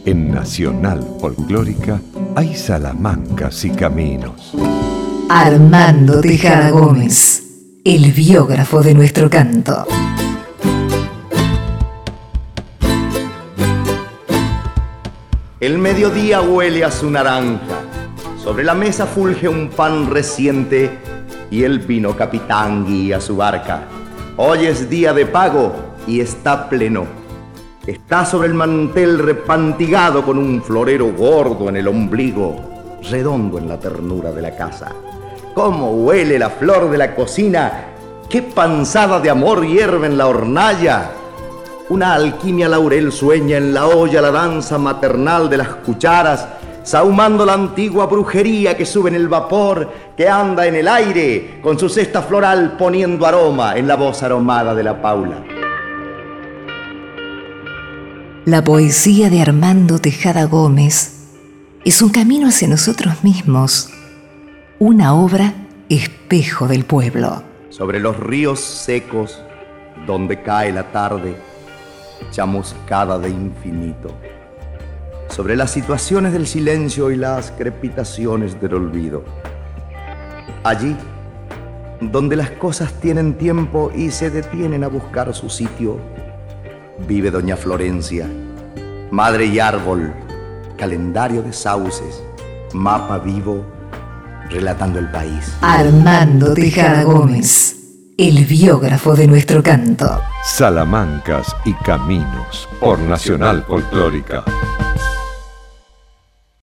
En Nacional Folclórica hay salamancas y caminos. Armando Tejada Gómez, el biógrafo de nuestro canto. El mediodía huele a su naranja. Sobre la mesa fulge un pan reciente y el vino capitán guía su barca. Hoy es día de pago y está pleno. Está sobre el mantel repantigado con un florero gordo en el ombligo, redondo en la ternura de la casa. ¡Cómo huele la flor de la cocina! ¡Qué panzada de amor hierve en la hornalla! Una alquimia laurel sueña en la olla la danza maternal de las cucharas, sahumando la antigua brujería que sube en el vapor, que anda en el aire, con su cesta floral poniendo aroma en la voz aromada de la Paula. La poesía de Armando Tejada Gómez es un camino hacia nosotros mismos, una obra espejo del pueblo. Sobre los ríos secos, donde cae la tarde, chamuscada de infinito. Sobre las situaciones del silencio y las crepitaciones del olvido. Allí, donde las cosas tienen tiempo y se detienen a buscar su sitio, vive doña Florencia, madre y árbol, calendario de sauces, mapa vivo, relatando el país. Armando Tejada Gómez, el biógrafo de nuestro canto. Salamancas y caminos por Nacional Folclórica.